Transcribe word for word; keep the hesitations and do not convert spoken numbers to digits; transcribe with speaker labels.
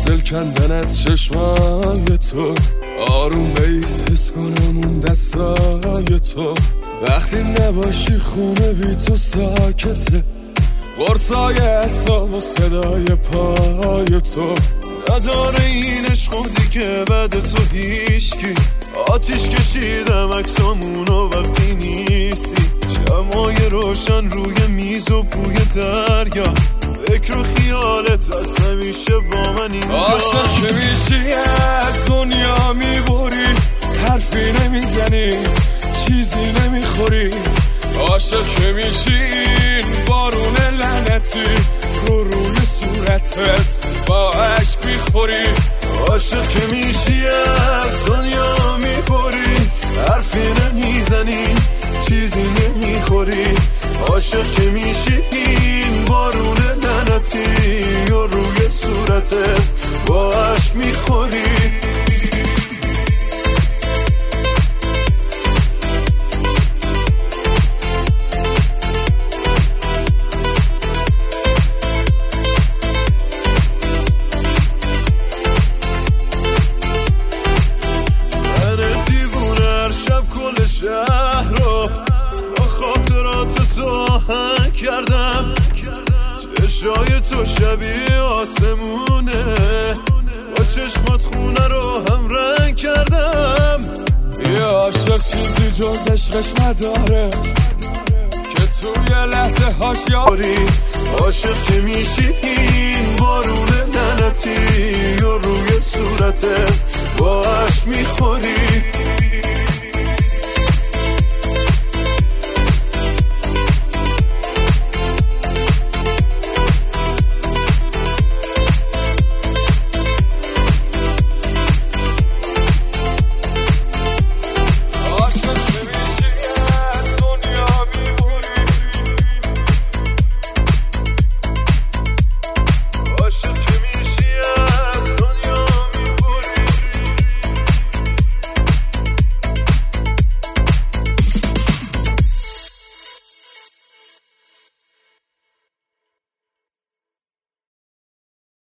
Speaker 1: دل کندن از چشمای تو، آروم بیس حس کنم اون دستای تو. وقتی نباشی خونه بی تو ساکته، قرصای اعصاب و صدای پای تو. نداره این عشق دیگه بعد تو هیچکی. آتیش کشیدم عکسامونو وقتی نیستی، شمعای روشن روی میز و بوی دریا، فکر و خیالت هست همیشه با من اینجا. عاشق که میشی از دنیا میبری، حرفی نمیزنی چیزی نمیخوری. عاشق که میشی این بارون لعنتی رو روی صورتت با عشق میخوری. عاشق که میشی از دنیا میبری، حرفی نمیزنی چیزی نمیخوری. عاشق که میشی این بارون لعنتی رو روی صورتت با عشق میخوری. شهر رو با خاطرات تو آهنگ کردم، چشای تو شبیه آسمونه، با چشمات خونه رو هم رنگ کردم. یه عاشق چیزی جز عشقش نداره که توی لحظه هاش یاری. عاشق که میشی این بارون لعنتی و روی صورتت با عشق میخوری.